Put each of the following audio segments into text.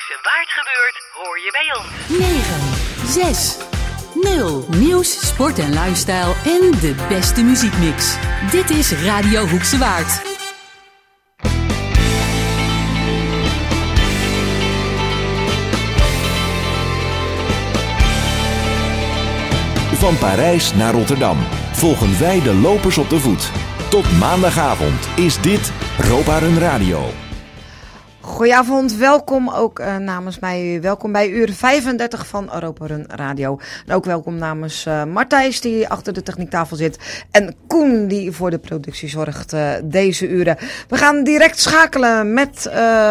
Heksen waar het gebeurt, hoor je bij ons. 9, 6, 0. Nieuws, sport en lifestyle en de beste muziekmix. Dit is Radio Hoekse Waard. Van Parijs naar Rotterdam volgen wij de lopers op de voet. Tot maandagavond is dit Europa Run Radio. Goedenavond, welkom ook namens mij. Welkom bij uur 35 van Europa Run Radio. En ook welkom namens Martijs die achter de techniektafel zit. En Koen die voor de productie zorgt deze uren. We gaan direct schakelen met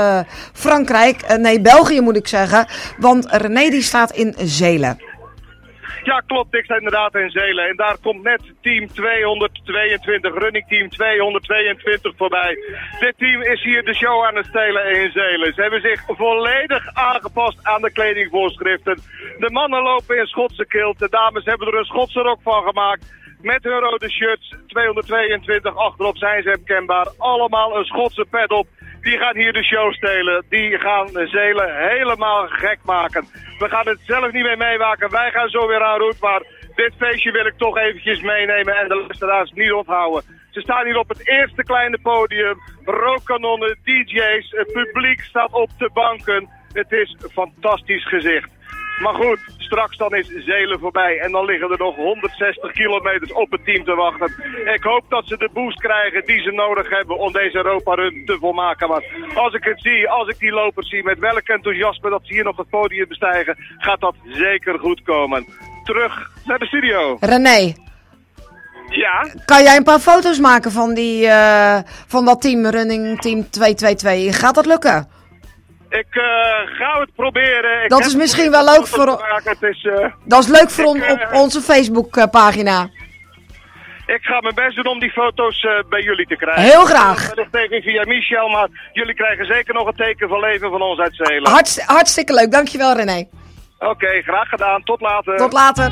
België moet ik zeggen. Want René die staat in Zeelen. Ja, klopt. Ik sta inderdaad in Zeelen. En daar komt net team 222, running team 222 voorbij. Dit team is hier de show aan het stelen in Zeelen. Ze hebben zich volledig aangepast aan de kledingvoorschriften. De mannen lopen in Schotse kilt. De dames hebben er een Schotse rok van gemaakt. Met hun rode shirts, 222 achterop zijn ze herkenbaar. Allemaal een Schotse pet op. Die gaan hier de show stelen. Die gaan Zeelen helemaal gek maken. We gaan het zelf niet meer meemaken. Wij gaan zo weer aan route. Maar dit feestje wil ik toch eventjes meenemen en de luisteraars niet onthouden. Ze staan hier op het eerste kleine podium. Rookkanonnen, DJ's, het publiek staat op de banken. Het is een fantastisch gezicht. Maar goed, straks dan is Zeelen voorbij en dan liggen er nog 160 kilometers op het team te wachten. Ik hoop dat ze de boost krijgen die ze nodig hebben om deze Europa Run te volmaken. Maar als ik het zie, als ik die lopers zie, met welk enthousiasme dat ze hier nog het podium bestijgen, gaat dat zeker goed komen. Terug naar de studio. René. Ja? Kan jij een paar foto's maken van van dat team running team 222? Gaat dat lukken? Ik ga het proberen. Dat is misschien wel leuk dat is leuk voor op onze Facebookpagina. Ik ga mijn best doen om die foto's bij jullie te krijgen. Heel graag. Wellicht even via Michel, maar jullie krijgen zeker nog een teken van leven van ons uit Zeelen. Hartstikke leuk, dankjewel René. Oké, graag gedaan. Tot later. Tot later.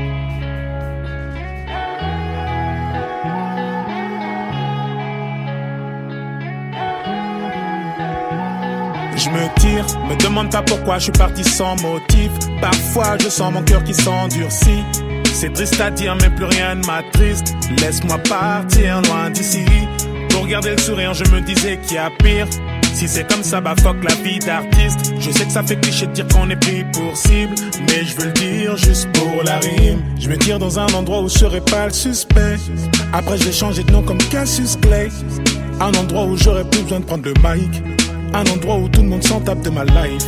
Je me tire, me demande pas pourquoi je suis parti sans motif. Parfois je sens mon cœur qui s'endurcit. C'est triste à dire mais plus rien ne m'attriste. Laisse-moi partir loin d'ici. Pour garder le sourire je me disais qu'il y a pire. Si c'est comme ça bah fuck la vie d'artiste. Je sais que ça fait cliché de dire qu'on est pris pour cible, mais je veux le dire juste pour la rime. Je me tire dans un endroit où je serai pas le suspect. Après je vais changer de nom comme Cassius Clay. Un endroit où j'aurais plus besoin de prendre le mic. Un endroit où tout le monde s'en tape de ma life.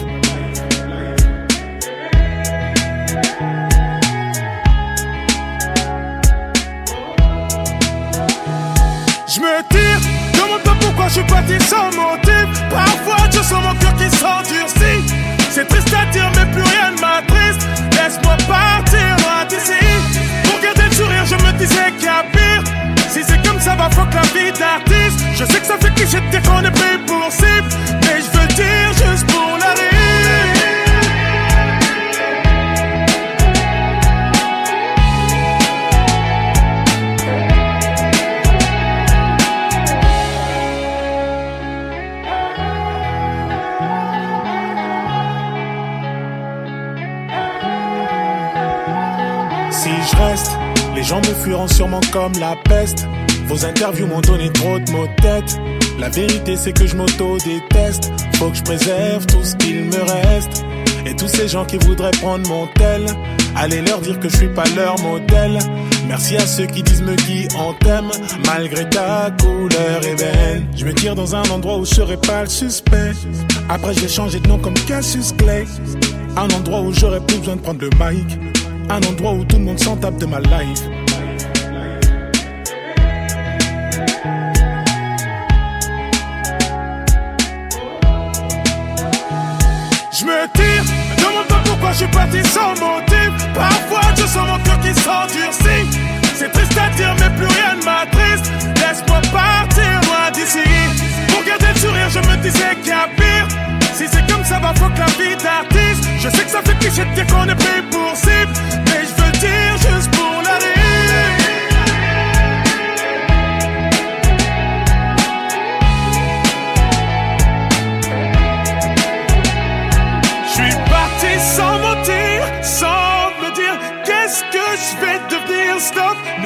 Je me tire, demande pas pourquoi je suis parti sans motif. Parfois je sens mon cœur qui s'endurcit. C'est triste à dire mais plus rien ne m'attriste. Laisse-moi partir loin d'ici. Pour garder le sourire je me disais qu'il y a pire. Si c'est comme ça va fuck la vie d'artiste. Je sais que ça fait cliché de dire qu'on est pris pour cible, mais je veux dire juste pour la rime. Si je reste, les gens me fuiront sûrement comme la peste. Vos interviews m'ont donné trop de maux de tête. La vérité c'est que je m'auto-déteste. Faut que je préserve tout ce qu'il me reste. Et tous ces gens qui voudraient prendre mon tel, allez leur dire que je suis pas leur modèle. Merci à ceux qui disent me qui on t'aime, malgré ta couleur ébène. Je me tire dans un endroit où je serai pas le suspect. Après je vais changer de nom comme Cassius Clay. Un endroit où j'aurais plus besoin de prendre le mic. Un endroit où tout le monde s'en tape de ma life. Je me tire, me demande pas pourquoi je suis parti sans motif. Parfois je sens mon cœur qui s'endurcit. C'est triste à dire mais plus rien ne m'attriste. Laisse-moi partir loin d'ici. Pour garder le sourire je me disais qu'il y a pire. Si c'est comme ça va fuck la vie d'artiste. Je sais que ça fait cliché de dire qu'on est pris pour cible, mais je veux dire juste pour la rime.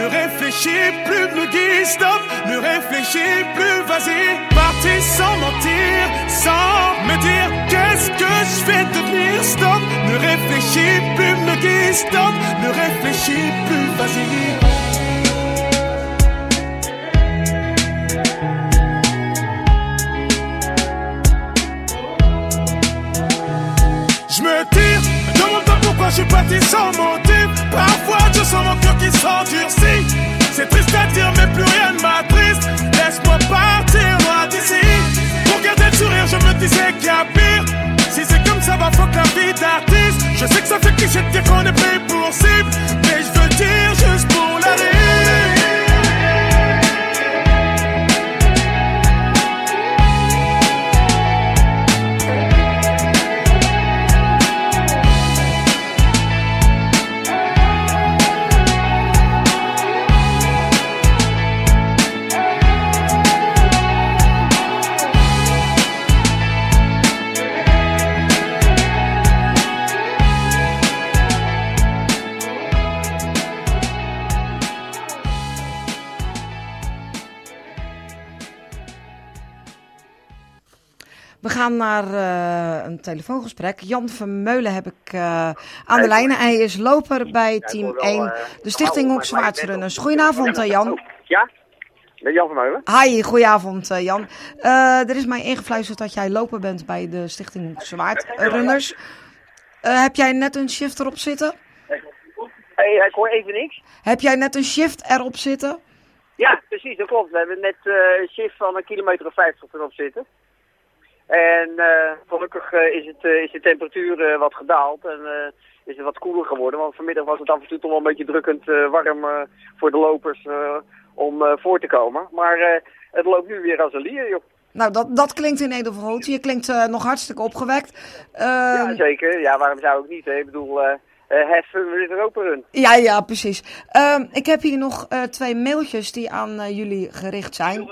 réfléchis plus, me guide, stop. Ne réfléchis plus, vas-y. Parti sans mentir, sans me dire qu'est-ce que je vais devenir, stop. Ne réfléchis plus, me guide, stop. Ne réfléchis plus, vas-y. Je me tire, me demande pas pourquoi je suis parti sans motif. Parfois je sens mon cœur qui s'endurcit. C'est triste à dire mais plus rien ne m'attriste. Laisse-moi partir loin d'ici. Pour garder le sourire je me disais qu'il y a pire. Si c'est comme ça va fuck la vie d'artiste. Je sais que ça fait cliché de dire qu'on est pris pour cible. Mais je veux dire juste pour la rire. We gaan naar een telefoongesprek. Jan Vermeulen heb ik aan de lijn. Hij is loper bij team 1, de Stichting Hoek Zwaardsrunners. Goedenavond Jan. Ja, met Jan Vermeulen. Hi, goedenavond Jan. Er is mij ingefluisterd dat jij loper bent bij de Stichting Hoek Zwaardrunners. Heb jij net een shift erop zitten? Hey, ik hoor even niks. Heb jij net een shift erop zitten? Ja, precies, dat klopt. We hebben net een shift van 1,50 kilometer erop zitten. En gelukkig is de temperatuur wat gedaald en is het wat koeler geworden. Want vanmiddag was het af en toe toch wel een beetje drukkend warm voor de lopers om voor te komen. Maar het loopt nu weer als een lier, joh. Nou, dat klinkt in ieder geval goed. Je klinkt nog hartstikke opgewekt. Ja, zeker. Ja, waarom zou ik niet? Hè? Ik bedoel, heffen we dit er ook run. Ja, precies. Ik heb hier nog 2 mailtjes die aan jullie gericht zijn.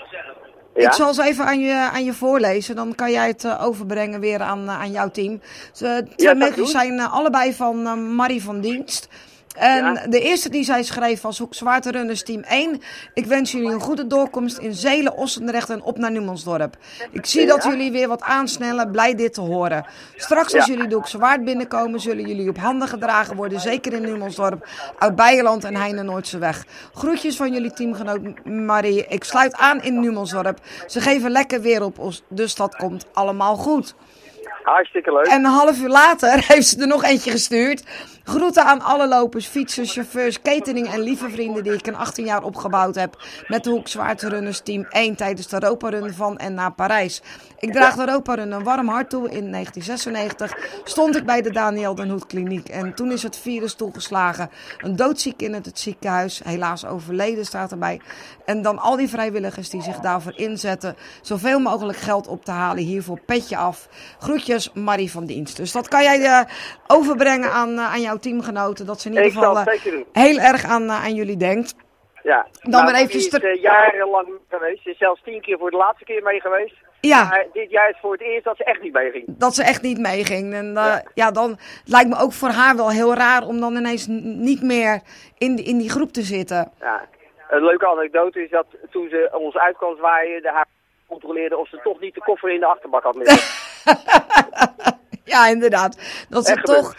Ja? Ik zal ze even aan je voorlezen, dan kan jij het overbrengen weer aan jouw team. 2 mailtjes zijn allebei van Marie van Dienst. En de eerste die zij schreef was Hoek Zwaardsrunners team 1. Ik wens jullie een goede doorkomst in Zelen, Ossendrecht en op naar Numansdorp. Ik zie dat jullie weer wat aansnellen, blij dit te horen. Straks als jullie de Hoek Zwaard binnenkomen, zullen jullie op handen gedragen worden. Zeker in Numansdorp, Oud-Beijerland en Heine-Noordseweg. Groetjes van jullie teamgenoot Marie. Ik sluit aan in Numansdorp. Ze geven lekker weer op ons, dus dat komt allemaal goed. Hartstikke leuk. En een half uur later heeft ze er nog eentje gestuurd. Groeten aan alle lopers, fietsers, chauffeurs, catering en lieve vrienden die ik in 18 jaar opgebouwd heb met de Hoek Zwaardsrunners team 1 tijdens de Europa-run van en na Parijs. Ik draag de Europa-run een warm hart toe. In 1996 stond ik bij de Daniel den Hoed kliniek en toen is het virus toegeslagen. Een doodziek in het ziekenhuis, helaas overleden staat erbij. En dan al die vrijwilligers die zich daarvoor inzetten, zoveel mogelijk geld op te halen hiervoor, petje af. Groetjes, Marie van Dienst. Dus dat kan jij overbrengen aan jouw teamgenoten, dat ze in ieder geval heel erg aan jullie denkt. Ja, dan maar eventjes is jarenlang geweest. Ze is zelfs 10 keer voor de laatste keer mee geweest. Ja. Maar dit jaar is voor het eerst dat ze echt niet meeging. Dat ze echt niet meeging. En dan lijkt me ook voor haar wel heel raar om dan ineens niet meer in die groep te zitten. Ja. Een leuke anekdote is dat toen ze ons uit kwam zwaaien, de haar controleerde of ze toch niet de koffer in de achterbak had liggen. Ja, inderdaad. Dat ze echt toch,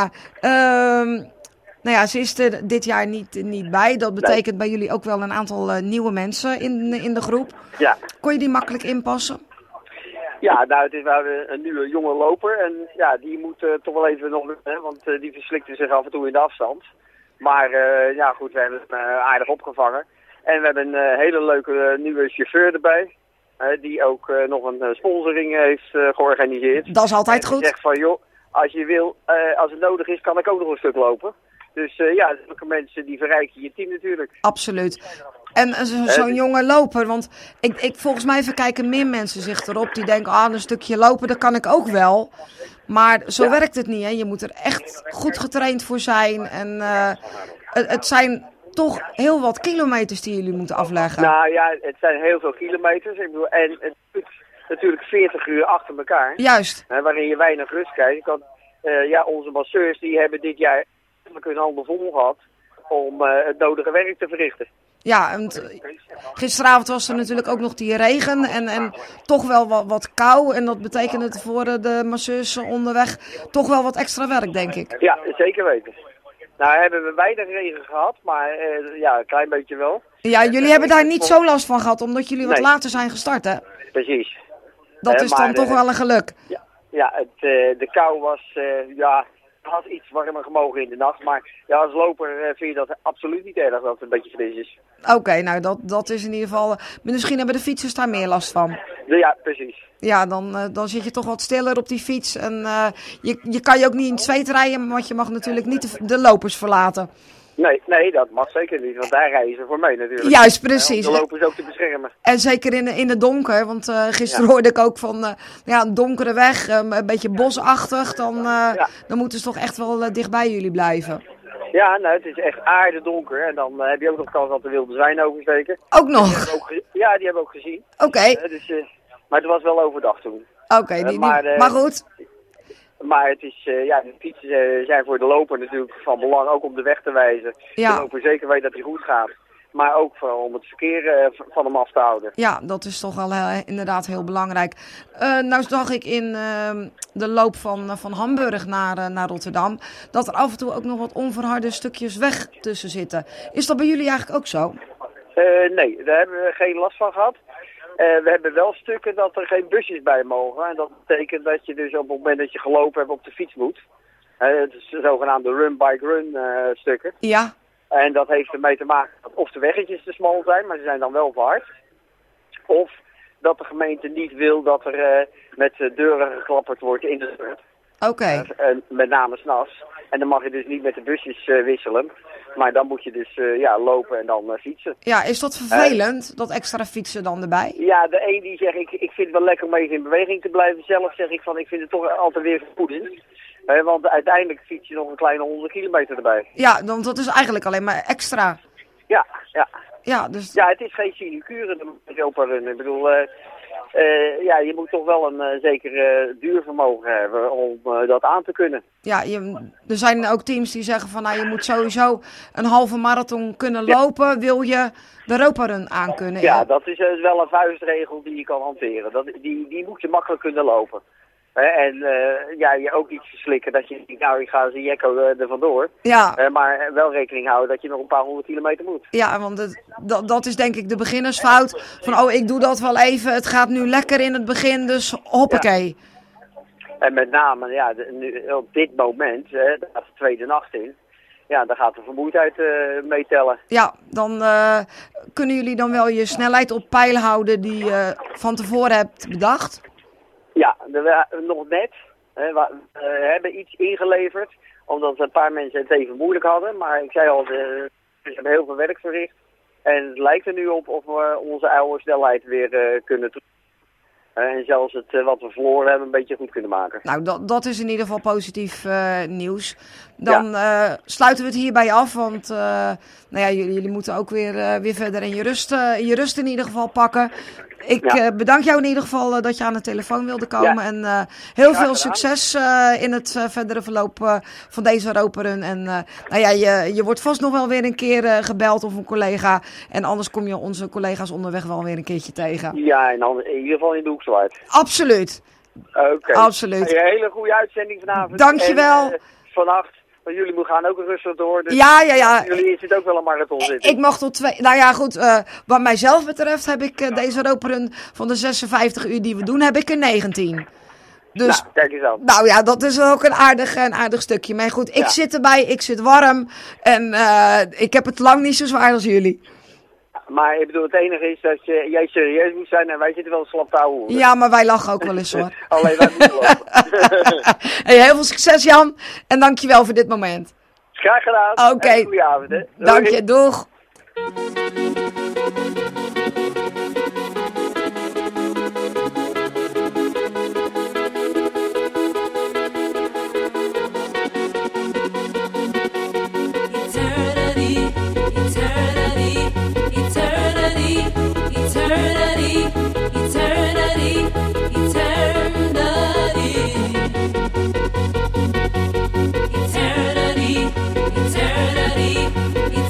nou ja, ze is er dit jaar niet bij. Dat betekent bij jullie ook wel een aantal nieuwe mensen in de groep. Ja. Kon je die makkelijk inpassen? Ja, nou, het is wel een nieuwe jonge loper. En ja, die moet toch wel even nog, want die verslikte zich af en toe in de afstand. Maar ja, goed, we hebben hem aardig opgevangen. En we hebben een hele leuke nieuwe chauffeur erbij. Die ook nog een sponsoring heeft georganiseerd. Dat is altijd goed. Die zegt van, joh, als je wil, als het nodig is, kan ik ook nog een stuk lopen. Dus ja, zulke mensen die verrijken je team natuurlijk. Absoluut. En zo'n jonge loper, want volgens mij verkijken meer mensen zich erop. Die denken, een stukje lopen, dat kan ik ook wel. Maar zo werkt het niet, hè. Je moet er echt goed getraind voor zijn. En het zijn toch heel wat kilometers die jullie moeten afleggen. Nou ja, het zijn heel veel kilometers. Ik bedoel, en het is natuurlijk 40 uur achter elkaar. Juist. Waarin je weinig rust krijgt. Onze masseurs die hebben dit jaar een ander vol gehad. om het nodige werk te verrichten. Ja, en gisteravond was er natuurlijk ook nog die regen en toch wel wat kou. En dat betekent het voor de masseurs onderweg toch wel wat extra werk, denk ik. Ja, zeker weten. Nou hebben we weinig regen gehad, maar een klein beetje wel. Ja, jullie hebben daar niet zo last van gehad, omdat jullie wat later zijn gestart, hè? Precies. Dat is dan toch wel een geluk. Ja, de kou was, had iets warmer gemogen in de nacht. Maar als loper vind je dat absoluut niet erg dat het een beetje fris is. Oké, nou dat is in ieder geval... Misschien hebben de fietsers daar meer last van. Ja, precies. Ja, dan zit je toch wat stiller op die fiets. En je kan je ook niet in het zweet rijden, want je mag natuurlijk niet de lopers verlaten. Nee, dat mag zeker niet, want daar rijden ze voor mee natuurlijk. Juist, precies. Om de lopers ook te beschermen. En zeker in het donker, want gisteren hoorde ik ook van een donkere weg, een beetje bosachtig. Dan moeten ze toch echt wel dicht bij jullie blijven. Ja, nou, het is echt aardedonker en dan heb je ook nog kans dat de wilde zwijnen oversteken. Ook nog? Die hebben we ook gezien. Oké. Maar het was wel overdag toen. Oké, maar goed. Maar het is, de fietsen zijn voor de loper natuurlijk van belang, ook om de weg te wijzen. Ja. De loper zeker weet dat hij goed gaat. Maar ook om het verkeer van hem af te houden. Ja, dat is toch wel inderdaad heel belangrijk. Nou zag ik in de loop van Hamburg naar Rotterdam dat er af en toe ook nog wat onverharde stukjes weg tussen zitten. Is dat bij jullie eigenlijk ook zo? Nee, daar hebben we geen last van gehad. We hebben wel stukken dat er geen busjes bij mogen. En dat betekent dat je dus op het moment dat je gelopen hebt op de fiets moet. Het is de zogenaamde run-bike-run stukken. Ja. En dat heeft ermee te maken dat of de weggetjes te smal zijn, maar ze zijn dan wel verhard. Of dat de gemeente niet wil dat er met deuren geklapperd wordt in de stad. Oké. Met name 's nachts. En dan mag je dus niet met de busjes wisselen. Maar dan moet je dus lopen en dan fietsen. Ja, is dat vervelend, dat extra fietsen dan erbij? Ja, de een die zegt, ik vind het wel lekker om even in beweging te blijven. Zelf zeg ik van, ik vind het toch altijd weer vervoedend. Want uiteindelijk fiets je nog een kleine 100 kilometer erbij. Ja, want dat is eigenlijk alleen maar extra. Ja. Ja, dus... Ja, het is geen sinecure, de Europa-run. Ik bedoel, je moet toch wel een zeker duurvermogen hebben om dat aan te kunnen. Ja, er zijn ook teams die zeggen van, je moet sowieso een halve marathon kunnen lopen, wil je de Europa-run aankunnen. Ja, dat is wel een vuistregel die je kan hanteren. Die moet je makkelijk kunnen lopen. En je ook iets verslikken dat je denkt, ik ga als een jekko er vandoor. Ja. Maar wel rekening houden dat je nog een paar 100 kilometer moet. Ja, want dat is denk ik de beginnersfout. Van, ik doe dat wel even, het gaat nu lekker in het begin, dus hoppakee. Ja. En met name, nu, op dit moment, daar gaat de tweede nacht in. Ja, daar gaat de vermoeidheid meetellen. Ja, dan kunnen jullie dan wel je snelheid op peil houden die je van tevoren hebt bedacht? Ja, nog net. We hebben iets ingeleverd, omdat een paar mensen het even moeilijk hadden. Maar ik zei al, we hebben heel veel werk verricht. En het lijkt er nu op of we onze oude snelheid weer kunnen doen. En zelfs het wat we verloren hebben een beetje goed kunnen maken. Nou, dat is in ieder geval positief nieuws. Dan sluiten we het hierbij af, want jullie moeten ook weer verder en je rust in ieder geval pakken. Ik bedank jou in ieder geval dat je aan de telefoon wilde komen. Ja. En heel veel succes in het verdere verloop van deze Europa-run. En je wordt vast nog wel weer een keer gebeld of een collega. En anders kom je onze collega's onderweg wel weer een keertje tegen. Ja, en in ieder geval in de Hoekzwaard. Absoluut. Oké. Absoluut. Een hele goede uitzending vanavond. Dankjewel. En vannacht. Maar jullie gaan ook rustig door. Dus ja. Jullie zitten ook wel een marathon zitten. Ik mag tot 2. Nou ja, goed. Wat mijzelf betreft heb ik deze Europa-run van de 56 uur die we doen, heb ik er 19. Dus, kijk eens aan. Nou ja, dat is ook een aardig stukje. Maar goed, ik zit erbij, ik zit warm. En ik heb het lang niet zo zwaar als jullie. Maar ik bedoel, het enige is dat jij serieus moet zijn en wij zitten wel slap te houden. Ja, maar wij lachen ook wel eens hoor. Alleen wij moeten lopen. Heel veel succes Jan. En dankjewel voor dit moment. Graag gedaan. Oké. Goeie avond hè. Dank je, doeg. Eternity,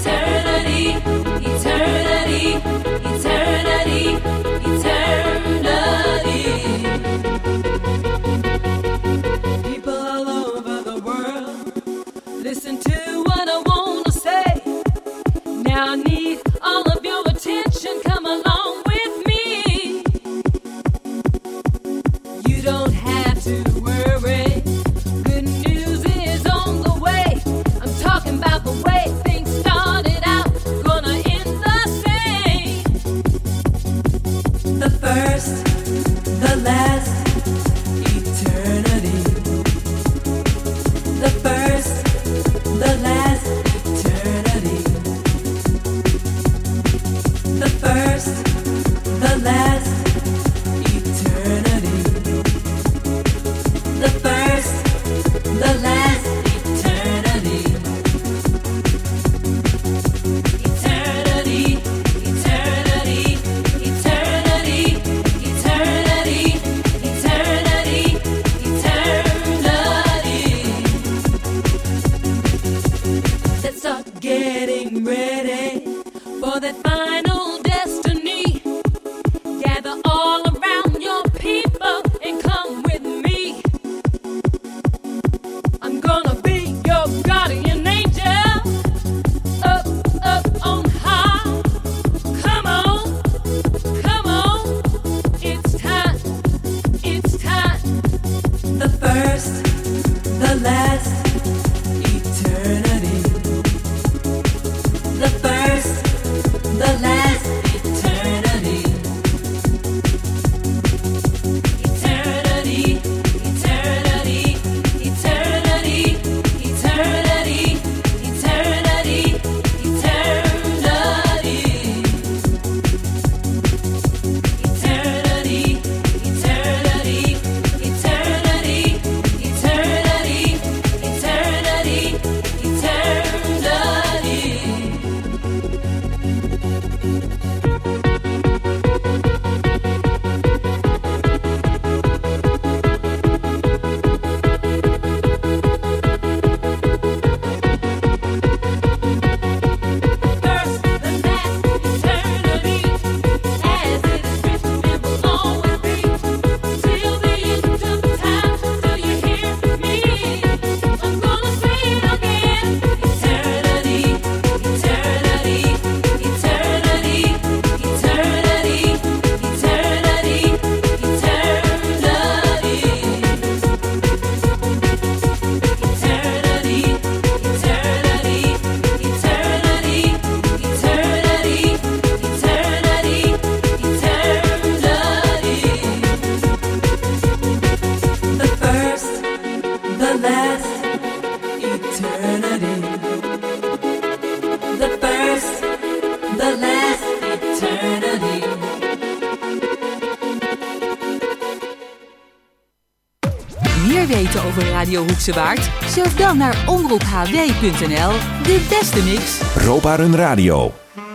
meer weten over Radio Hoekse Waard? Surf dan naar omroephw.nl. De beste mix. Europa Run Radio.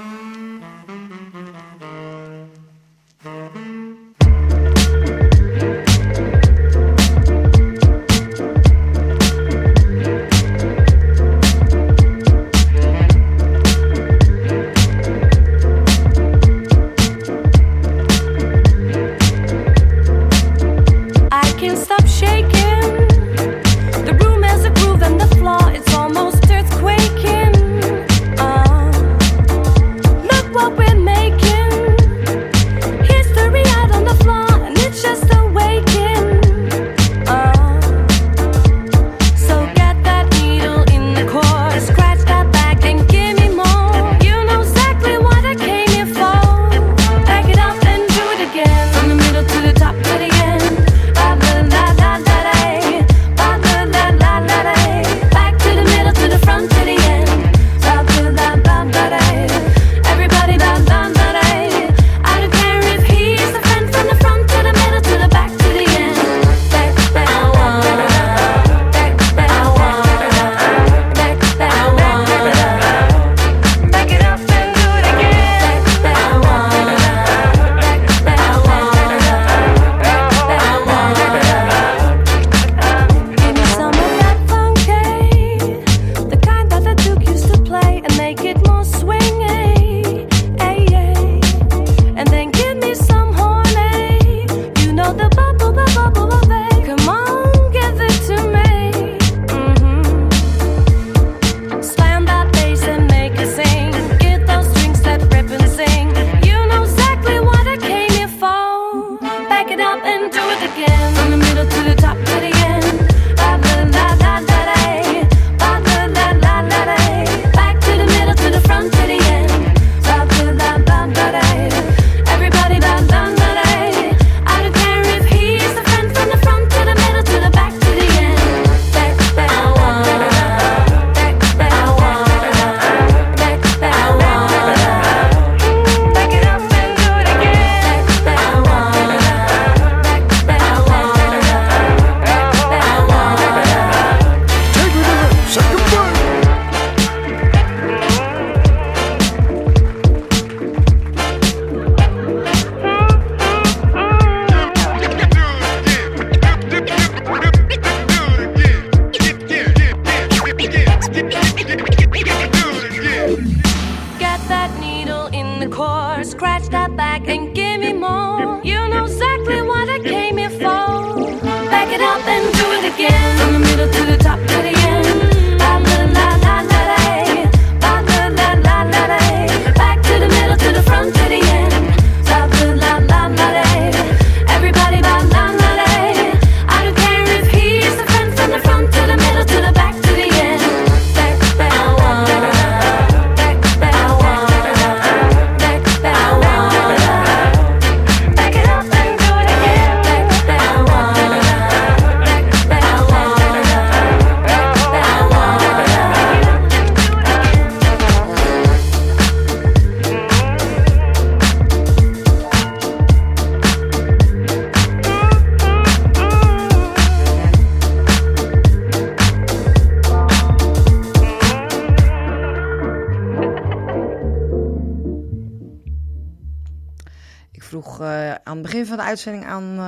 aan het begin van de uitzending aan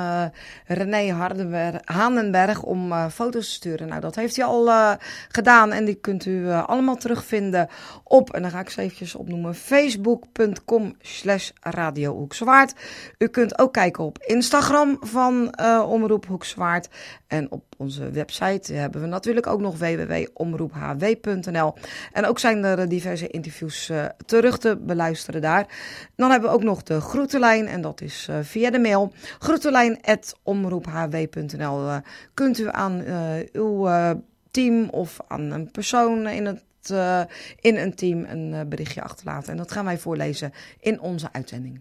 René Hanenberg om foto's te sturen. Nou, dat heeft hij al gedaan en die kunt u allemaal terugvinden op, en dan ga ik ze eventjes opnoemen, facebook.com/Radio Hoekse Waard. U kunt ook kijken op Instagram van Omroep Hoekse Waard. En op onze website hebben we natuurlijk ook nog www.omroephw.nl. En ook zijn er diverse interviews terug te beluisteren daar. Dan hebben we ook nog de groetenlijn en dat is via de mail groetenlijn@omroephw.nl. Kunt u aan uw team of aan een persoon in een team een berichtje achterlaten. En dat gaan wij voorlezen in onze uitzending.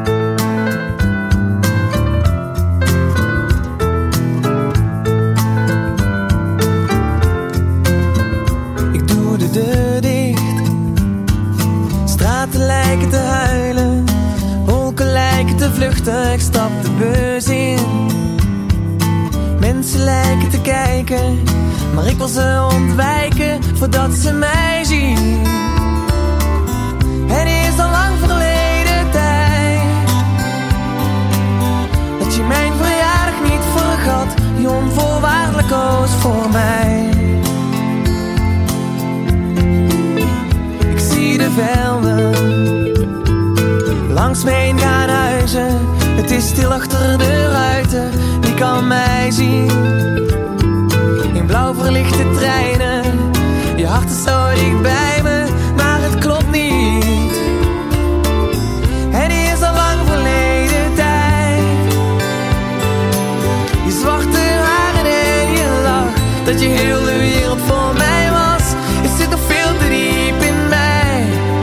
De deur dicht, straten lijken te huilen, wolken lijken te vluchten, ik stap de bus in. Mensen lijken te kijken, maar ik wil ze ontwijken voordat ze mij zien. Het is al lang verleden tijd dat je mijn verjaardag niet vergat, je onvoorwaardelijk koos voor mij. Ik zie de velden langs me heen gaan huizen, het is stil achter de ruiten, wie kan mij zien? In blauw verlichte treinen, je hart is zo dicht bij me, maar het klopt niet. Het is al lang verleden tijd. Je zwarte haren en je lach, dat je heel de wereld voor mij was, het zit nog veel te diep in mij.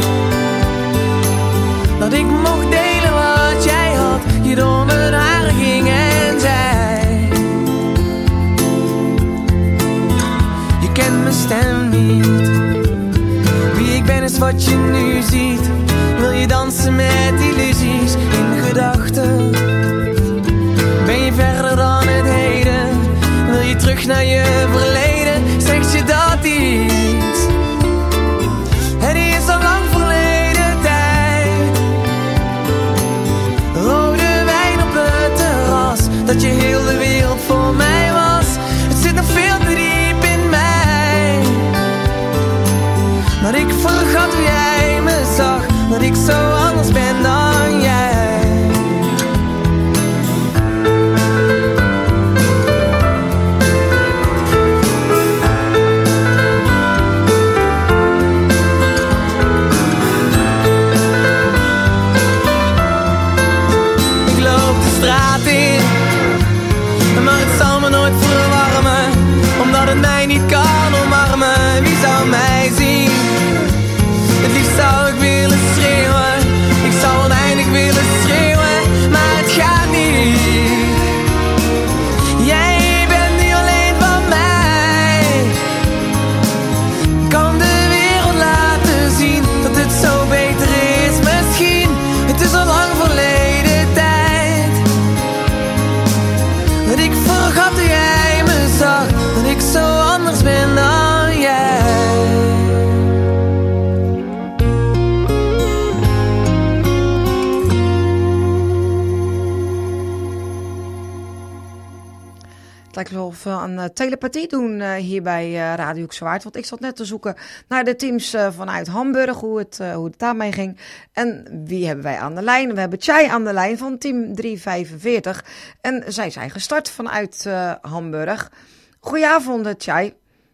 Dat ik mocht delen wat jij had, je door mijn haren ging en zei. Je kent mijn stem niet, wie ik ben is wat je nu ziet. Wil je dansen met illusies in gedachten? Ben je verder dan het heden? Wil je terug naar je verleden? Zegt je dat iets? Het is al lang verleden tijd. Rode wijn op het terras, dat je heel de wereld voor mij was. Het zit nog veel te diep in mij. Dat ik vergat hoe jij me zag, dat ik zo anders ben dan jij. Ik loop de straat in, maar het zal me nooit verwarmen, omdat het mij niet kan omarmen. Wie zou mij zien? Het liefst zou ik willen schreeuwen, ik zou oneindig willen schreeuwen, maar het gaat niet. Jij bent nu alleen van mij. Kan de wereld laten zien dat het zo beter is misschien. Het is al lang verleden tijd dat ik vergat hoe jij me zag, dat ik zo anders ben dan jij. Het lijkt wel of we een telepathie doen hier bij Radio Hoekse Waard. Want ik zat net te zoeken naar de teams vanuit Hamburg, hoe het daarmee ging. En wie hebben wij aan de lijn? We hebben Tjai aan de lijn van team 345. En zij zijn gestart vanuit Hamburg. Goedenavond, Tjai.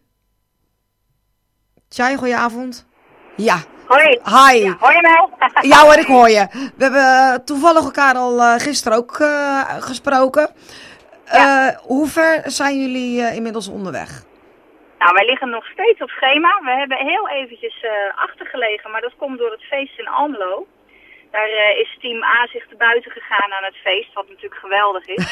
Tjai, goedenavond. Ja. Hoi. Hi. Ja, hoor je mij? Ja hoor, ik hoor je. We hebben toevallig elkaar al gisteren ook gesproken. Hoe ver zijn jullie inmiddels onderweg? Nou, wij liggen nog steeds op schema. We hebben heel eventjes achtergelegen, maar dat komt door het feest in Almelo. Daar is team A zich te buiten gegaan aan het feest, wat natuurlijk geweldig is.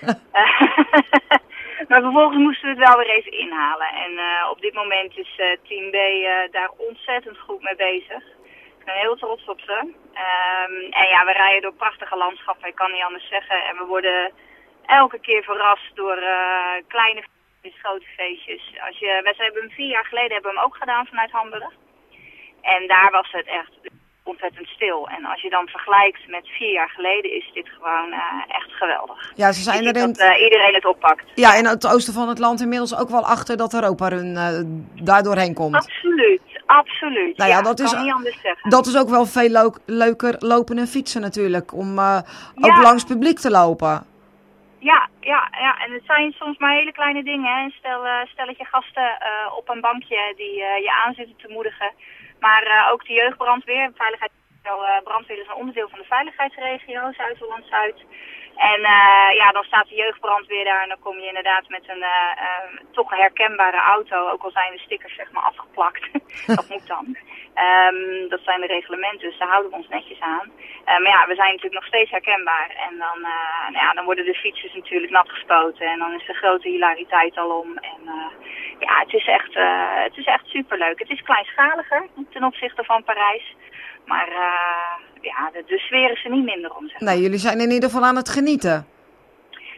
Maar vervolgens moesten we het wel weer even inhalen. En op dit moment is team B daar ontzettend goed mee bezig. Ik ben heel trots op ze. En ja, we rijden door prachtige landschappen, ik kan niet anders zeggen. En we worden elke keer verrast door kleine feestjes, grote feestjes. We hebben hem 4 jaar geleden hebben we hem ook gedaan vanuit Hamburg. En daar was het echt ontzettend stil. En als je dan vergelijkt met 4 jaar geleden is dit gewoon echt geweldig. Ja, ze zijn erin dat iedereen het oppakt. Ja, in het oosten van het land inmiddels ook wel achter dat Europa Run daar doorheen komt. Absoluut, absoluut. Nou ja, dat kan niet anders zeggen. Dat is ook wel veel leuker lopen en fietsen natuurlijk, om ook langs publiek te lopen. Ja, en het zijn soms maar hele kleine dingen. Hè. Stelletje gasten op een bankje die je aan zitten te moedigen. Maar ook de jeugdbrandweer, brandweer is een onderdeel van de veiligheidsregio Zuid-Holland-Zuid. En dan staat de jeugdbrandweer daar en dan kom je inderdaad met een toch herkenbare auto, ook al zijn de stickers zeg maar afgeplakt. Dat moet dan. Dat zijn de reglementen, dus daar houden we ons netjes aan. Maar ja, we zijn natuurlijk nog steeds herkenbaar. En dan worden de fietsers natuurlijk nat gespoten en dan is de grote hilariteit al om. En het is echt superleuk. Het is kleinschaliger ten opzichte van Parijs. Maar de sfeer is er niet minder om. Zeg maar. Nee, jullie zijn in ieder geval aan het genieten.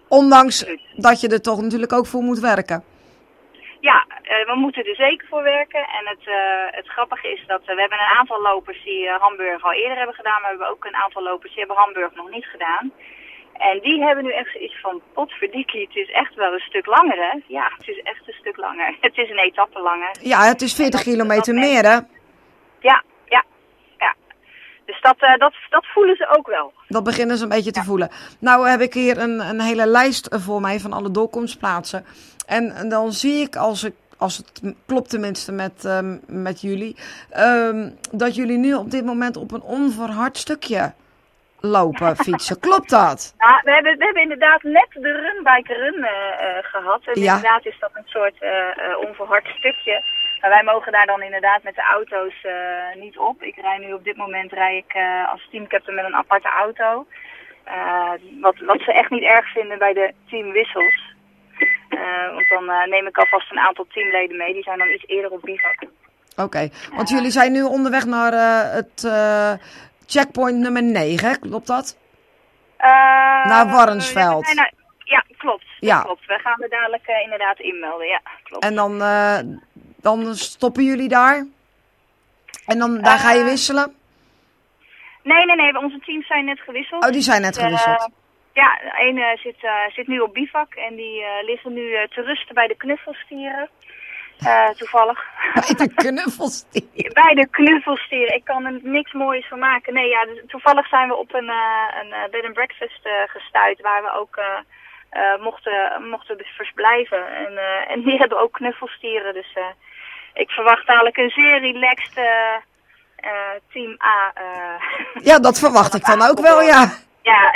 Ondanks dat je er toch natuurlijk ook voor moet werken. Ja, we moeten er zeker voor werken. En het grappige is dat we hebben een aantal lopers die Hamburg al eerder hebben gedaan. Maar we hebben ook een aantal lopers die hebben Hamburg nog niet gedaan. En die hebben nu echt zoiets van, potverdikkie, het is echt wel een stuk langer, hè? Ja, het is echt een stuk langer. Het is een etappe langer. Ja, het is 40 kilometer meer, hè? Ja. Dus dat voelen ze ook wel. Dat beginnen ze een beetje te voelen. Nou heb ik hier een hele lijst voor mij van alle doorkomstplaatsen. En dan zie ik, als het klopt tenminste met jullie, dat jullie nu op dit moment op een onverhard stukje fietsen. Klopt dat? Ja, we hebben inderdaad net de Runbike Run gehad. En inderdaad is dat een soort onverhard stukje. Maar wij mogen daar dan inderdaad met de auto's niet op. Ik rij nu op dit moment als teamcaptain met een aparte auto. Wat ze echt niet erg vinden bij de teamwissels. Want dan neem ik alvast een aantal teamleden mee. Die zijn dan iets eerder op bivak. Oké, want jullie zijn nu onderweg naar het checkpoint nummer 9, klopt dat? Naar Warnsveld. Ja, klopt. Klopt. We gaan er dadelijk inderdaad inmelden, ja, klopt. En dan stoppen jullie daar? En dan daar ga je wisselen? Nee, onze teams zijn net gewisseld. Oh, die zijn net gewisseld. Ja, de ene zit nu op bivak en die liggen nu te rusten bij de knuffelstieren. Toevallig. Bij de knuffelstieren? Bij de knuffelstieren. Ik kan er niks moois van maken. Nee, ja, dus toevallig zijn we op een bed and breakfast gestuurd waar we ook mochten verblijven. En die hebben ook knuffelstieren. Dus ik verwacht dadelijk een zeer relaxed team A. Ja, dat verwacht ik dan ook wel, ja. Ja,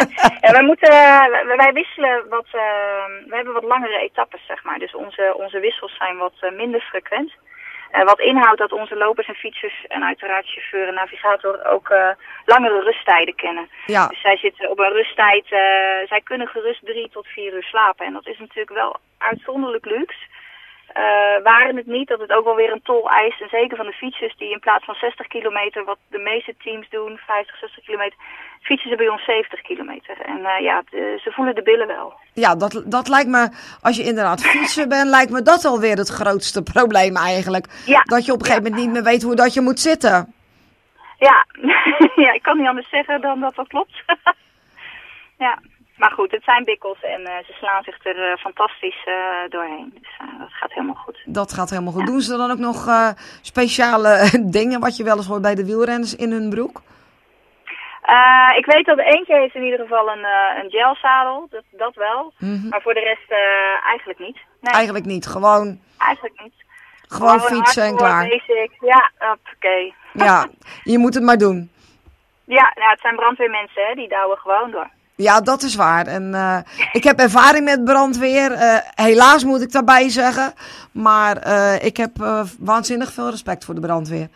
wij wisselen we hebben wat langere etappes, zeg maar. Dus onze wissels zijn wat minder frequent. Wat inhoudt dat onze lopers en fietsers en uiteraard chauffeur en navigator ook langere rusttijden kennen. Ja. Dus zij zitten op een rusttijd, zij kunnen gerust 3 tot 4 uur slapen. En dat is natuurlijk wel uitzonderlijk luxe. Waren het niet dat het ook wel weer een tol eist, en zeker van de fietsers die in plaats van 60 kilometer, wat de meeste teams doen, 50, 60 kilometer, fietsen ze bij ons 70 kilometer. En ze voelen de billen wel. Ja, dat lijkt me, als je inderdaad fietser bent, lijkt me dat alweer het grootste probleem eigenlijk. Ja. Dat je op een gegeven moment niet meer weet hoe dat je moet zitten. Ja, ja, ik kan niet anders zeggen dan dat klopt. Ja. Maar goed, het zijn bikkels en ze slaan zich er fantastisch doorheen. Dus dat gaat helemaal goed. Dat gaat helemaal goed. Ja. Doen ze dan ook nog speciale dingen wat je wel eens hoort bij de wielrenners in hun broek? Ik weet dat eentje heeft in ieder geval een gelzadel, dat wel. Mm-hmm. Maar voor de rest eigenlijk niet. Nee. Eigenlijk niet, gewoon... Eigenlijk niet. Gewoon fietsen en klaar. Basic. Ja, oké. Ja, je moet het maar doen. Ja, nou, het zijn brandweermensen, hè, die douwen gewoon door. Ja, dat is waar. En ik heb ervaring met brandweer. Helaas moet ik daarbij zeggen. Maar ik heb waanzinnig veel respect voor de brandweer.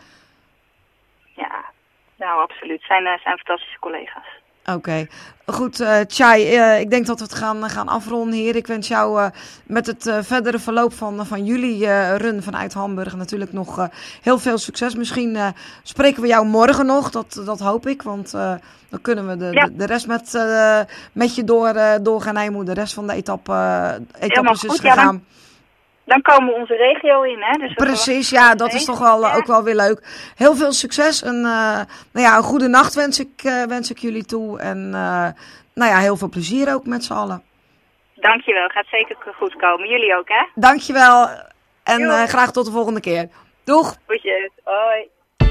Ja, nou absoluut. Zijn fantastische collega's. Oké. Goed, Tjai, ik denk dat we het gaan afronden hier. Ik wens jou met het verdere verloop van jullie run vanuit Hamburg natuurlijk nog heel veel succes. Misschien spreken we jou morgen nog, dat hoop ik. Want dan kunnen we de rest met je doorgaan. Hij moet de rest van de etappes is gegaan. Ja, dan komen we onze regio in, hè? Dus precies, ja, dat is toch wel ook wel weer leuk. Heel veel succes en een goede nacht wens ik jullie toe. En heel veel plezier ook met z'n allen. Dankjewel, gaat zeker goed komen. Jullie ook, hè? Dankjewel en graag tot de volgende keer. Doeg! Goedjes, hoi.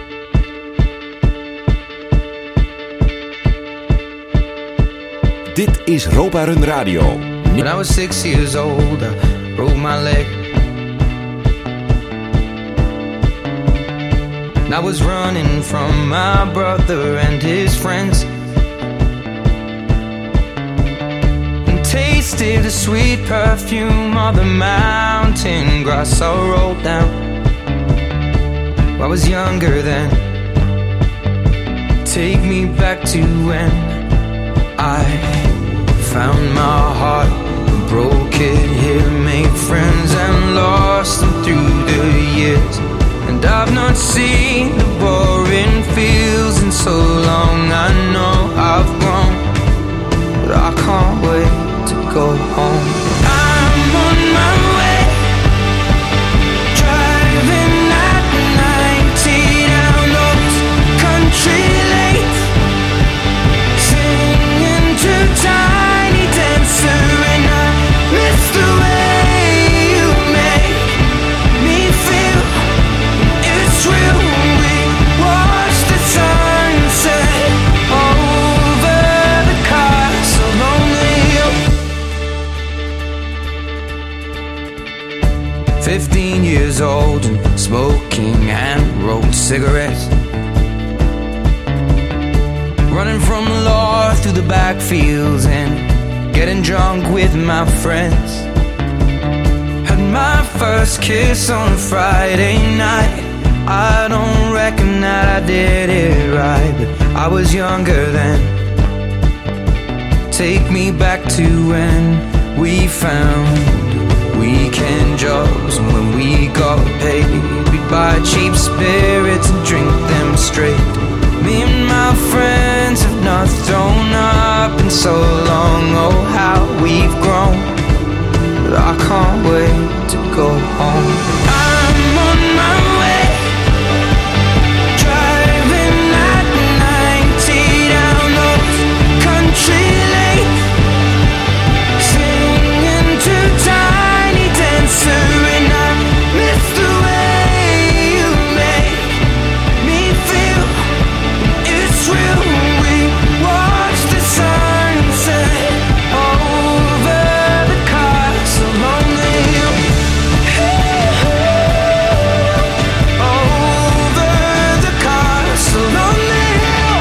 Dit is Ropa Run Radio. When I was 6 years old, I broke my leg. I was running from my brother and his friends, and tasted the sweet perfume of the mountain grass I rolled down. I was younger then. Take me back to when I found my heart, broke it here, made friends and lost them through the years. And I've not seen the boring fields in so long. I know I've grown, but I can't wait to go 15 years old and smoking hand-rolled cigarettes. Running from the law through the backfields and getting drunk with my friends. Had my first kiss on a Friday night. I don't reckon that I did it right, but I was younger then. Take me back to when we found weekend jobs, and when we got paid, we'd buy cheap spirits and drink them straight. Me and my friends have not thrown up in so long. Oh, how we've grown, but I can't wait to go home. I'm on my way, driving at 90 down those country lanes, singing to Tiny Dancer, and I miss the way you make me feel. It's real. We watch the sunset over the castle on the hill. Over the castle on the hill.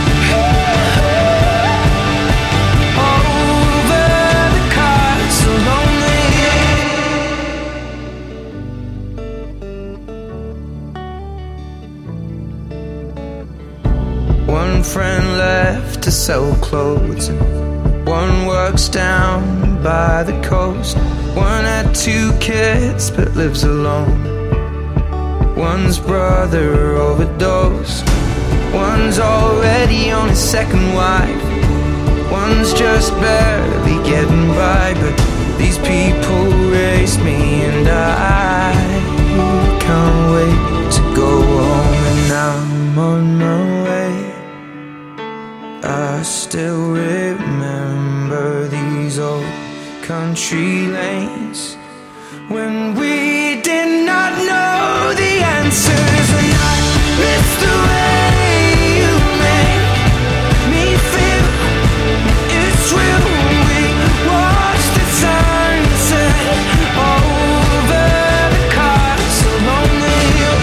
Over the castle on the hill. One friend left to sell clothes, and one works down by the coast. One had 2 kids but lives alone. One's brother overdosed. One's already on his second wife. One's just barely getting by, but these people raised me, and I can't wait to go home. And I'm on my way. I still remember these old country lanes when we did not know the answers, and I miss the way you make me feel. It's real. We watch the sunset over the castle on the hill.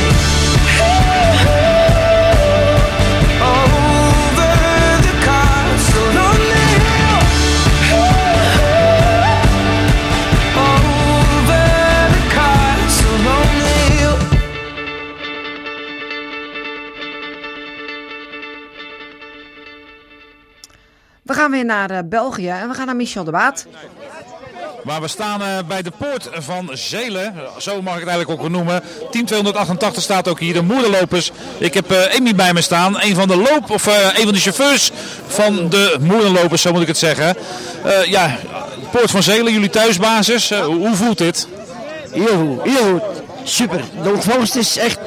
Over the castle on the hill. Over the castle on the hill. We gaan weer naar België en we gaan naar Michel de Waat. Maar we staan bij de poort van Zelen, zo mag ik het eigenlijk ook noemen. Team 288 staat ook hier, de moerlopers. Ik heb Amy bij me staan, een van de chauffeurs van de moerlopers, zo moet ik het zeggen. Ja, poort van Zelen, jullie thuisbasis, hoe voelt dit? Heel goed, super. De ontvangst is echt,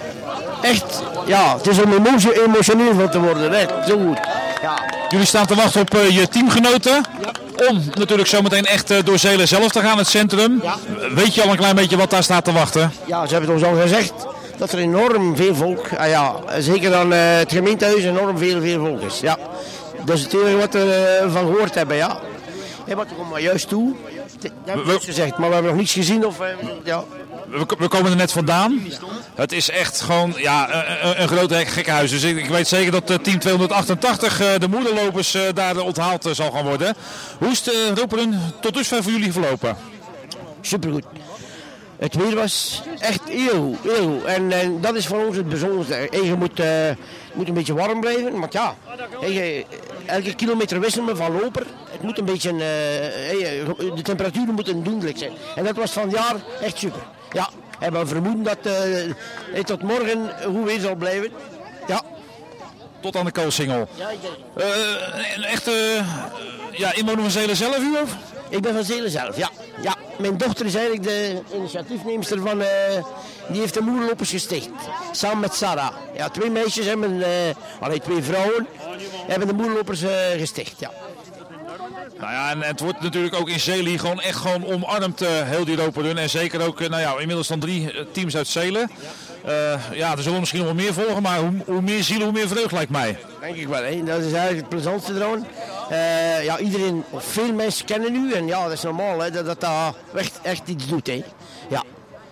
ja, het is om emotioneel van te worden, echt, zo goed. Ja. Jullie staan te wachten op je teamgenoten. Ja. Om natuurlijk zometeen echt door Zelen zelf te gaan, het centrum. Ja. Weet je al een klein beetje wat daar staat te wachten? Ja, ze hebben het ons al gezegd dat er enorm veel volk, ja, zeker dan het gemeentehuis enorm veel volk is. Ja. Dat is natuurlijk wat we van gehoord hebben, ja. En wat komt maar juist toe. Dat hebben we gezegd, maar we hebben nog niets gezien. Ja. We komen er net vandaan. Het is echt gewoon ja, een groot gekkenhuis. Dus ik weet zeker dat team 288, de moederlopers, daar onthaald zal gaan worden. Hoe is de Roperen tot dusver voor jullie verlopen? Supergoed. Het weer was echt heel goed. En dat is voor ons het bijzondere. Je moet een beetje warm blijven. Maar ja, elke kilometer wisselen we van loper. Het moet een beetje, de temperaturen moeten doenlijk zijn. En dat was van het jaar echt super. Ja, en we vermoeden dat het tot morgen goed weer zal blijven. Ja. Tot aan de koolsingel. Ja, een echte inwoner van Zelen zelf, u of? Ik ben van Zelen zelf, ja. Mijn dochter is eigenlijk de initiatiefneemster van, die heeft de moerlopers gesticht. Samen met Sarah. Ja, 2 meisjes hebben, 2 vrouwen hebben de moerlopers gesticht, ja. Nou ja, en het wordt natuurlijk ook in Zelen gewoon echt omarmd, heel die Roperen. En zeker ook, inmiddels dan 3 teams uit Zelen. Ja, er zullen misschien nog wel meer volgen, maar hoe meer zielen, hoe meer vreugd lijkt mij. Denk ik wel, hè. Dat is eigenlijk het plezantste eraan. Iedereen, of veel mensen kennen u en ja, dat is normaal, hè, dat echt iets doet, hè. Ja.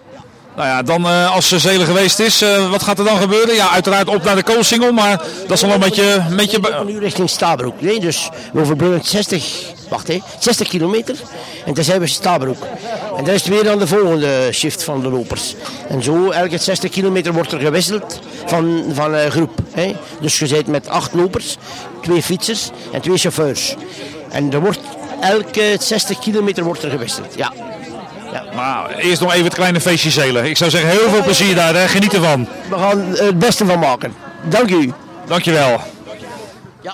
Nou ja, dan als Zelen geweest is, wat gaat er dan gebeuren? Ja, uiteraard op naar de Koolsingel, maar dat is al een beetje... Nu richting Stabroek. Nee, dus we overbruggen 60 kilometer en dan zijn we Stabroek. En dat is weer dan de volgende shift van de lopers. En zo, elke 60 kilometer wordt er gewisseld van groep. Hè. Dus je zit met 8 lopers, 2 fietsers en 2 chauffeurs. En er wordt elke 60 kilometer wordt er gewisseld, ja. Ja. Maar eerst nog even het kleine feestje Zelen. Ik zou zeggen, heel veel plezier daar, hè. Geniet ervan. We gaan er het beste van maken. Dank u. Dankjewel. Ja.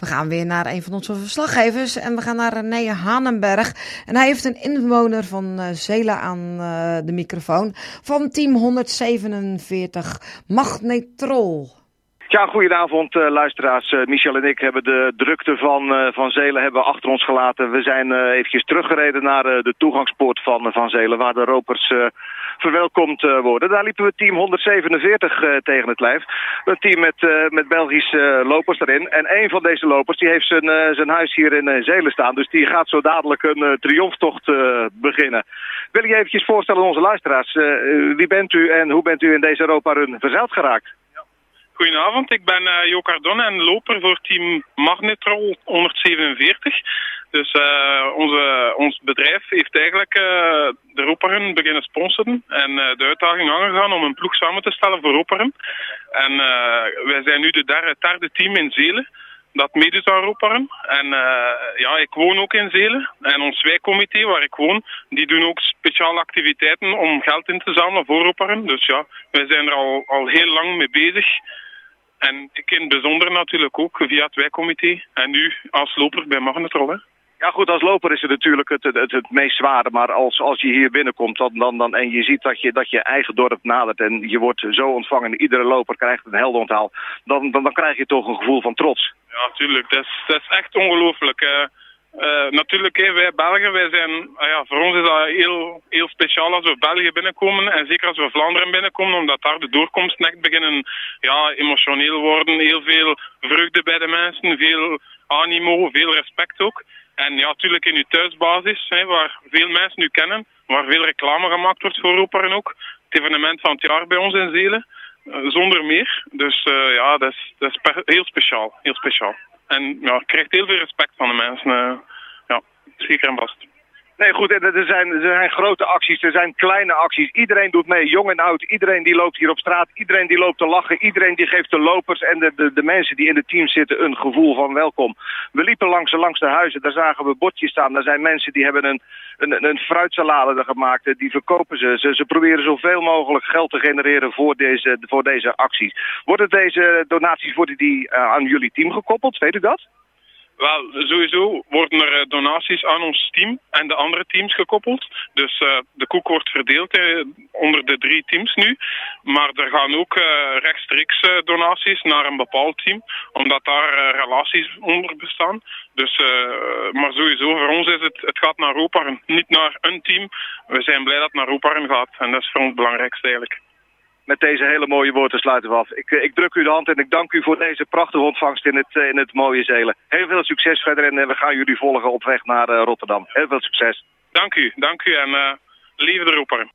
We gaan weer naar een van onze verslaggevers en we gaan naar René Hanenberg. En hij heeft een inwoner van Zeelen aan de microfoon van team 147 Magnetrol. Ja, goedenavond luisteraars. Michel en ik hebben de drukte van Zeelen hebben achter ons gelaten. We zijn eventjes teruggereden naar de toegangspoort van Zeelen, waar de ropers verwelkomd worden. Daar liepen we team 147 tegen het lijf. Een team met Belgische lopers erin. En een van deze lopers die heeft zijn huis hier in Zeelen staan. Dus die gaat zo dadelijk een triomftocht beginnen. Wil je eventjes voorstellen aan onze luisteraars. Wie bent u en hoe bent u in deze Europa Run verzeild geraakt? Goedenavond, ik ben Jo Cardon en loper voor team Magnetrol 147. Dus ons bedrijf heeft eigenlijk de Roparun beginnen sponsoren en de uitdaging aangegaan om een ploeg samen te stellen voor Roparun. En wij zijn nu de derde team in Zeelen dat meedoet aan Roparun. En ik woon ook in Zeelen. En ons wijkcomité waar ik woon, die doen ook speciale activiteiten om geld in te zamelen voor Roparun. Dus ja, wij zijn er al heel lang mee bezig. En ik in het bijzonder natuurlijk ook via het wijkcomité. En nu als loper bij Magnetrol. Hè. Ja goed, als loper is het natuurlijk het meest zware. Maar als je hier binnenkomt dan, en je ziet dat je eigen dorp nadert en je wordt zo ontvangen, iedere loper krijgt een heldeonthaal, dan krijg je toch een gevoel van trots. Ja, tuurlijk. Dat is echt ongelooflijk. Natuurlijk, wij Belgen, wij zijn, voor ons is dat heel speciaal als we België binnenkomen. En zeker als we Vlaanderen binnenkomen, omdat daar de doorkomsten echt beginnen emotioneel worden. Heel veel vreugde bij de mensen, veel animo, veel respect ook. En ja, natuurlijk in uw thuisbasis, waar veel mensen u kennen, waar veel reclame gemaakt wordt voor Roparun ook. Het evenement van het jaar bij ons in Zeelen, zonder meer. Dus dat is heel speciaal, heel speciaal. En ja, je krijgt heel veel respect van de mensen. Zeker en vast. Nee, goed, er zijn grote acties, er zijn kleine acties. Iedereen doet mee, jong en oud. Iedereen die loopt hier op straat, iedereen die loopt te lachen. Iedereen die geeft de lopers en de mensen die in het team zitten een gevoel van welkom. We liepen langs de huizen, daar zagen we bordjes staan. Daar zijn mensen die hebben een fruitsalade gemaakt, die verkopen ze. Ze proberen zoveel mogelijk geld te genereren voor deze acties. Worden deze donaties aan jullie team gekoppeld, weet u dat? Wel, sowieso worden er donaties aan ons team en de andere teams gekoppeld. Dus de koek wordt verdeeld onder de 3 teams nu. Maar er gaan ook rechtstreeks donaties naar een bepaald team, omdat daar relaties onder bestaan. Dus, maar sowieso, voor ons is het gaat naar Roparun, niet naar een team. We zijn blij dat het naar Roparun gaat en dat is voor ons het belangrijkste eigenlijk. Met deze hele mooie woorden sluiten we af. Ik druk u de hand en ik dank u voor deze prachtige ontvangst in het mooie Zeelen. Heel veel succes verder en we gaan jullie volgen op weg naar Rotterdam. Heel veel succes. Dank u en lieve de Roparun.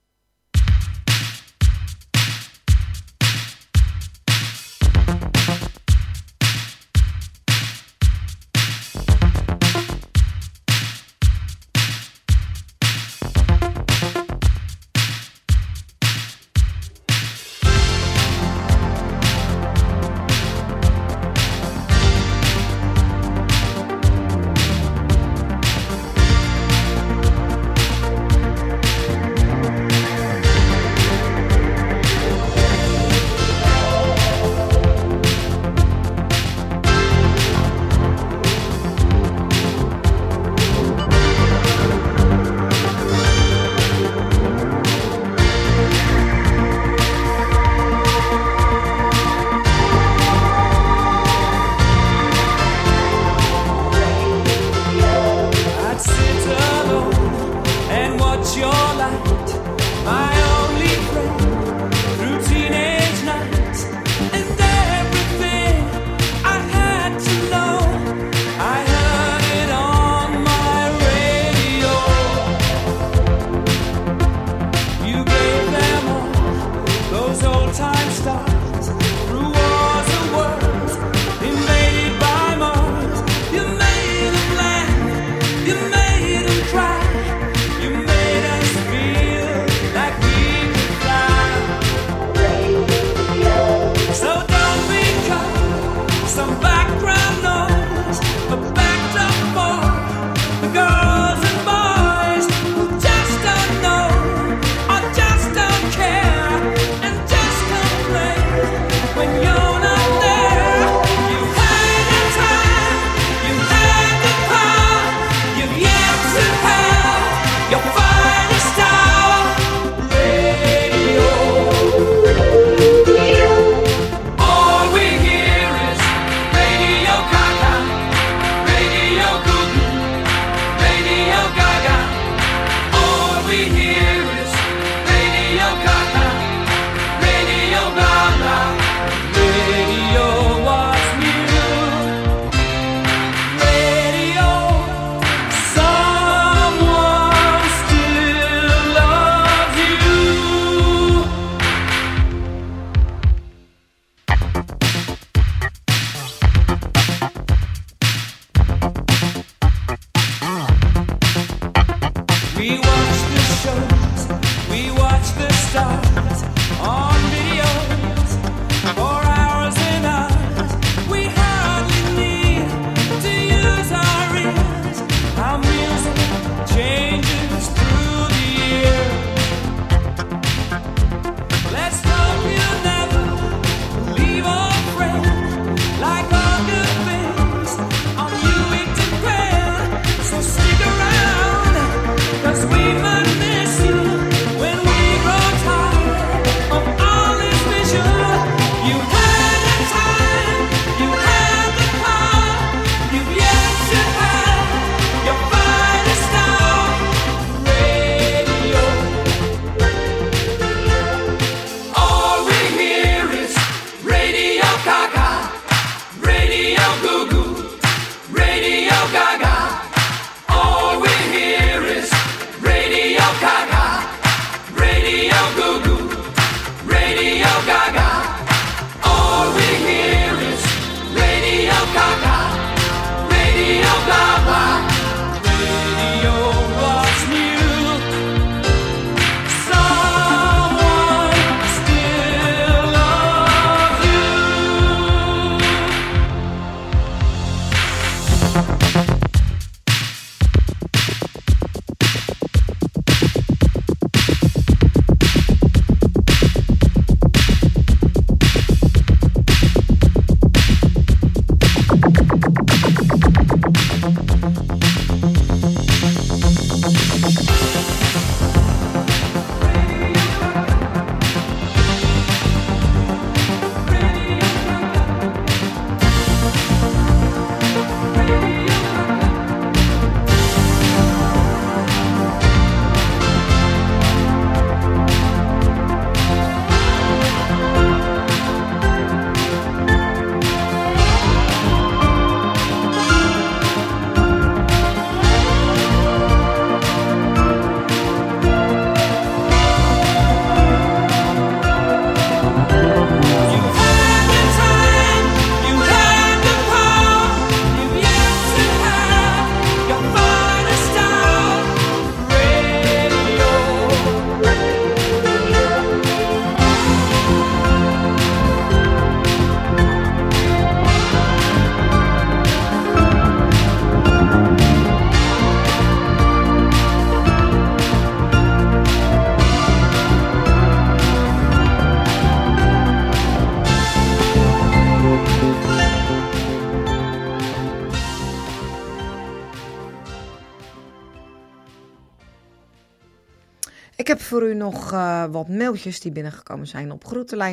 voor u nog wat mailtjes die binnengekomen zijn op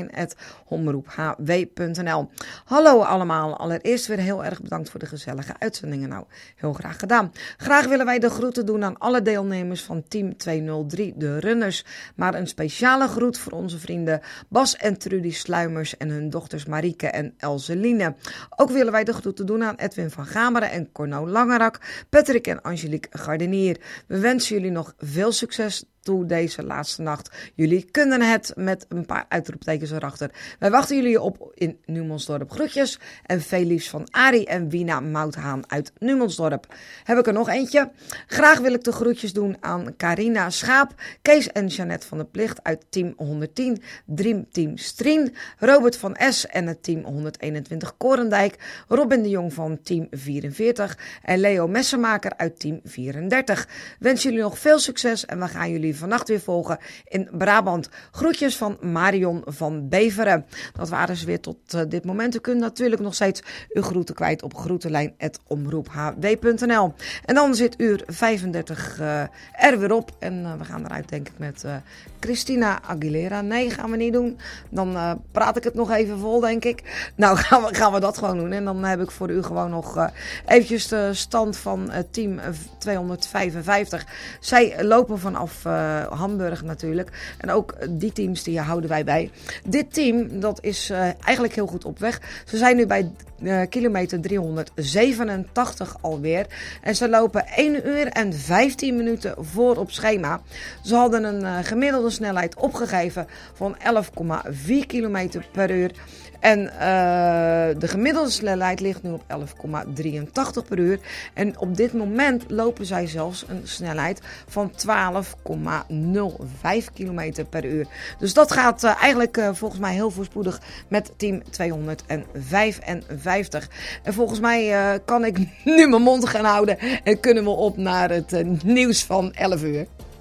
groetelijn@omroephw.nl. Hallo allemaal, allereerst weer heel erg bedankt voor de gezellige uitzendingen. Nou, heel graag gedaan. Graag willen wij de groeten doen aan alle deelnemers van Team 203, de runners. Maar een speciale groet voor onze vrienden Bas en Trudy Sluimers en hun dochters Marieke en Elseline. Ook willen wij de groeten doen aan Edwin van Gameren en Corno Langerak, Patrick en Angelique Gardenier. We wensen jullie nog veel succes toe deze laatste nacht. Jullie kunnen het, met een paar uitroeptekens erachter. Wij wachten jullie op in Numonsdorp. Groetjes en veel liefs van Arie en Wina Mouthaan uit Numonsdorp. Heb ik er nog eentje? Graag wil ik de groetjes doen aan Carina Schaap, Kees en Jeannette van der Plicht uit team 110, Dream Team Strien, Robert van S en het team 121 Korendijk, Robin de Jong van team 44 en Leo Messenmaker uit team 34. Wens jullie nog veel succes en we gaan jullie vannacht weer volgen in Brabant. Groetjes van Marion van Beveren. Dat waren ze weer tot dit moment. U kunt natuurlijk nog steeds uw groeten kwijt op groetelijn@omroephw.nl. En dan zit uur 35 er weer op. En we gaan eruit denk ik met Christina Aguilera. Nee, gaan we niet doen. Dan praat ik het nog even vol, denk ik. Nou, gaan we dat gewoon doen. En dan heb ik voor u gewoon nog eventjes de stand van team 255. Zij lopen vanaf Hamburg natuurlijk. En ook die teams die houden wij bij. Dit team, dat is eigenlijk heel goed op weg. Ze zijn nu bij kilometer 387 alweer. En ze lopen 1 uur en 15 minuten voor op schema. Ze hadden een gemiddelde snelheid opgegeven van 11,4 kilometer per uur. En de gemiddelde snelheid ligt nu op 11,83 per uur. En op dit moment lopen zij zelfs een snelheid van 12,05 kilometer per uur. Dus dat gaat eigenlijk volgens mij heel voorspoedig met team 255. En volgens mij kan ik nu mijn mond gaan houden en kunnen we op naar het nieuws van 11 uur.